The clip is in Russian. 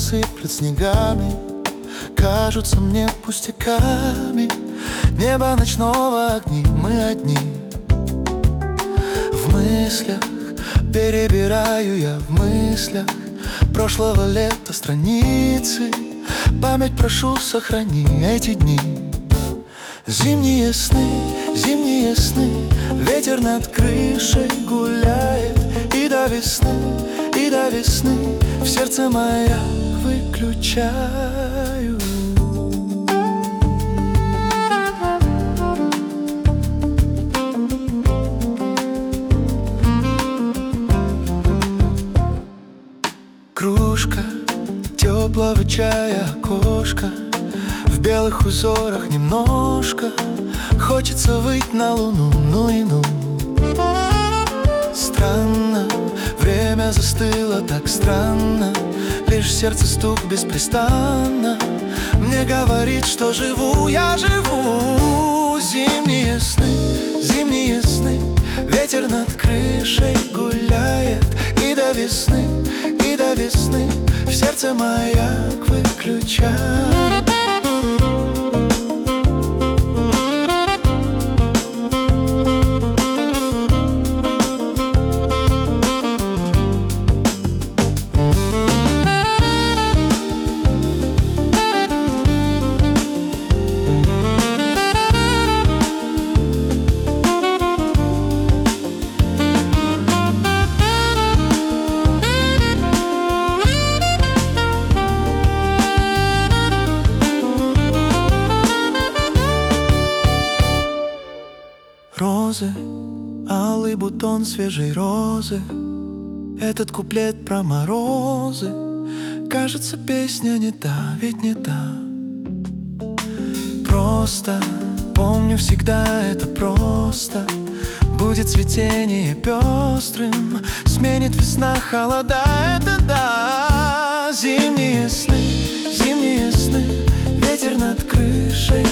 сыплет снегами, кажутся мне пустяками. Небо ночного огни, мы одни. В мыслях перебираю я в мыслях прошлого лета страницы. Память прошу, сохрани эти дни. Зимние сны, ветер над крышей гуляет. И до весны в сердце маяк выключаю. Кружка теплого чая, окошко, в белых узорах немножко. Хочется выйти на луну, ну и ну. Странно, время застыло так странно. Лишь сердце стук беспрестанно мне говорит, что живу, я живу. Зимние сны, ветер над крышей гуляет. И до весны в сердце маяк выключает. Розы, алый бутон свежей розы. Этот куплет про морозы. Кажется, песня не та, ведь не та. Просто помню всегда это просто. Будет цветение пестрым, сменит весна холода, это да. Зимние сны, ветер над крышей